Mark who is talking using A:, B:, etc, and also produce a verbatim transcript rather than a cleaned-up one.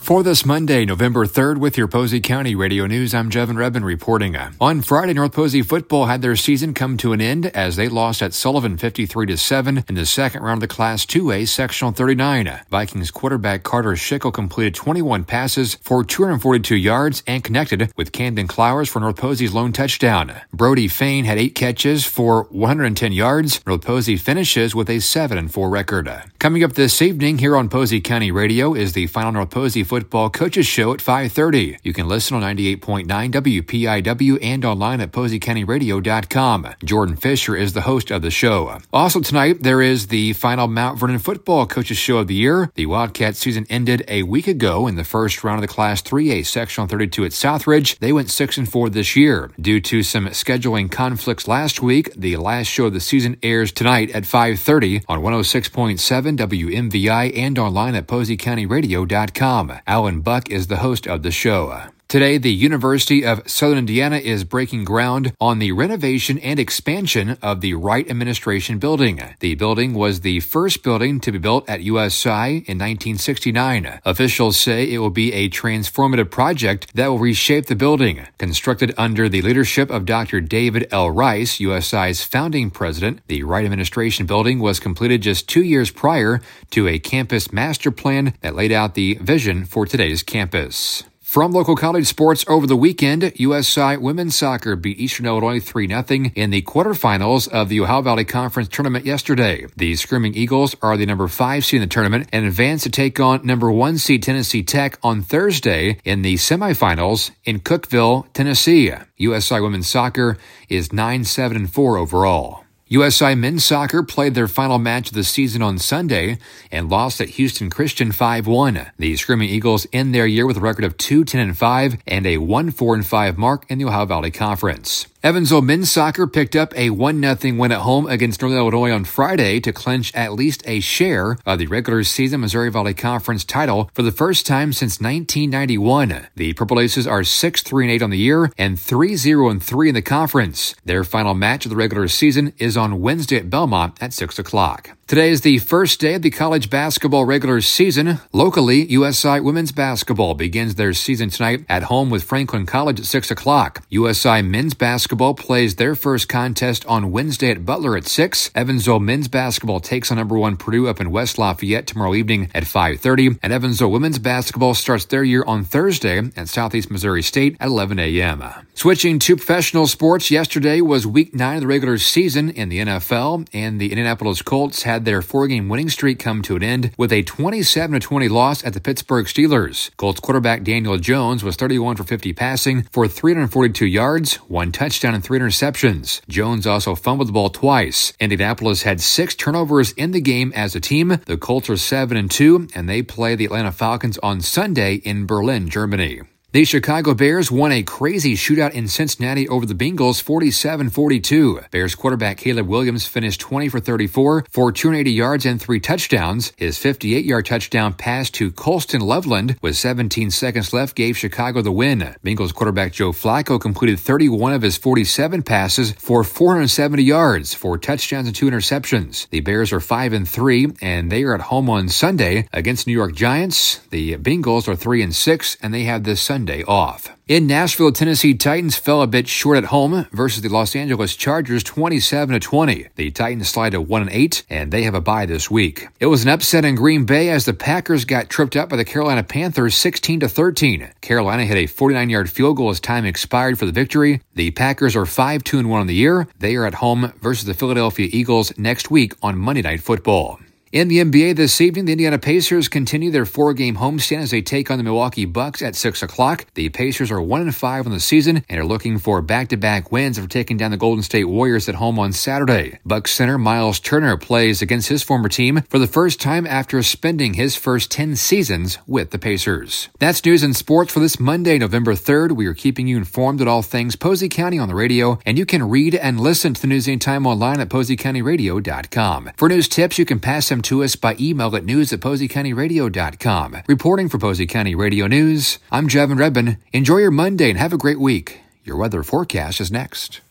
A: For this Monday, November third, with your Posey County Radio News, I'm Jevin Rebin reporting. On Friday, North Posey football had their season come to an end as they lost at Sullivan fifty-three to seven in the second round of the Class two A Sectional thirty-nine. Vikings quarterback Carter Schickel completed twenty-one passes for two hundred forty-two yards and connected with Camden Clowers for North Posey's lone touchdown. Brody Fain had eight catches for one hundred ten yards. North Posey finishes with a seven and four record. Coming up this evening here on Posey County Radio is the final North Posey Football Coaches Show at five thirty. You can listen on ninety-eight point nine W P I W and online at posey county radio dot com. Jordan Fisher is the host of the show. Also tonight, there is the final Mount Vernon Football Coaches Show of the year. The Wildcat season ended a week ago in the first round of the Class three A Sectional thirty-two at Southridge. They went six and four this year. Due to some scheduling conflicts last week, the last show of the season airs tonight at five thirty on one oh six point seven W M V I and online at posey county radio dot com. Alan Buck is the host of the show. Today, the University of Southern Indiana is breaking ground on the renovation and expansion of the Wright Administration Building. The building was the first building to be built at U S I in nineteen sixty-nine. Officials say it will be a transformative project that will reshape the building. Constructed under the leadership of Doctor David L. Rice, U S I's founding president, the Wright Administration Building was completed just two years prior to a campus master plan that laid out the vision for today's campus. From local college sports over the weekend, U S I women's soccer beat Eastern Illinois three nothing in the quarterfinals of the Ohio Valley Conference tournament yesterday. The Screaming Eagles are the number five seed in the tournament and advance to take on number one seed Tennessee Tech on Thursday in the semifinals in Cookeville, Tennessee. U S I women's soccer is nine seven and four overall. U S I men's soccer played their final match of the season on Sunday and lost at Houston Christian five one. The Screaming Eagles end their year with a record of two ten and five and a one four and five mark in the Ohio Valley Conference. Evansville men's soccer picked up a one nothing win at home against Northern Illinois on Friday to clinch at least a share of the regular season Missouri Valley Conference title for the first time since nineteen ninety-one. The Purple Aces are six three and eight on the year and three zero and three in the conference. Their final match of the regular season is on Wednesday at Belmont at six o'clock. Today is the first day of the college basketball regular season. Locally, U S I women's basketball begins their season tonight at home with Franklin College at six o'clock. U S I men's basketball plays their first contest on Wednesday at Butler at six. Evansville men's basketball takes on number one Purdue up in West Lafayette tomorrow evening at five thirty. And Evansville women's basketball starts their year on Thursday at Southeast Missouri State at eleven a.m. Switching to professional sports, yesterday was week nine of the regular season in the N F L, and the Indianapolis Colts had their four-game winning streak come to an end with a twenty-seven to twenty loss at the Pittsburgh Steelers. Colts quarterback Daniel Jones was thirty-one for fifty passing for three hundred forty-two yards, one touchdown and three interceptions. Jones also fumbled the ball twice. Indianapolis had six turnovers in the game as a team. The Colts are seven and two, and they play the Atlanta Falcons on Sunday in Berlin, Germany. The Chicago Bears won a crazy shootout in Cincinnati over the Bengals forty-seven forty-two. Bears quarterback Caleb Williams finished twenty for thirty-four for two hundred eighty yards and three touchdowns. His fifty-eight-yard touchdown pass to Colston Loveland with seventeen seconds left gave Chicago the win. Bengals quarterback Joe Flacco completed thirty-one of his forty-seven passes for four hundred seventy yards, four touchdowns and two interceptions. The Bears are five and three, and they are at home on Sunday against New York Giants. The Bengals are three and six, and they have this Sunday off. In Nashville, Tennessee Titans fell a bit short at home versus the Los Angeles Chargers twenty-seven to twenty. The Titans slide to one and eight, and they have a bye this week. It was an upset in Green Bay as the Packers got tripped up by the Carolina Panthers sixteen to thirteen. Carolina hit a forty-nine-yard field goal as time expired for the victory. The Packers are five two and one on the year. They are at home versus the Philadelphia Eagles next week on Monday Night Football. In the N B A this evening, the Indiana Pacers continue their four-game homestand as they take on the Milwaukee Bucks at six o'clock. The Pacers are one and five on the season and are looking for back-to-back wins after taking down the Golden State Warriors at home on Saturday. Bucks center Miles Turner plays against his former team for the first time after spending his first ten seasons with the Pacers. That's news and sports for this Monday, November third. We are keeping you informed at all things Posey County on the radio, and you can read and listen to the news anytime online at posey county radio dot com. For news tips, you can pass them to us by email at news at posey county radio dot com. Reporting for Posey County Radio News, I'm Jevin Rebin. Enjoy your Monday and have a great week. Your weather forecast is next.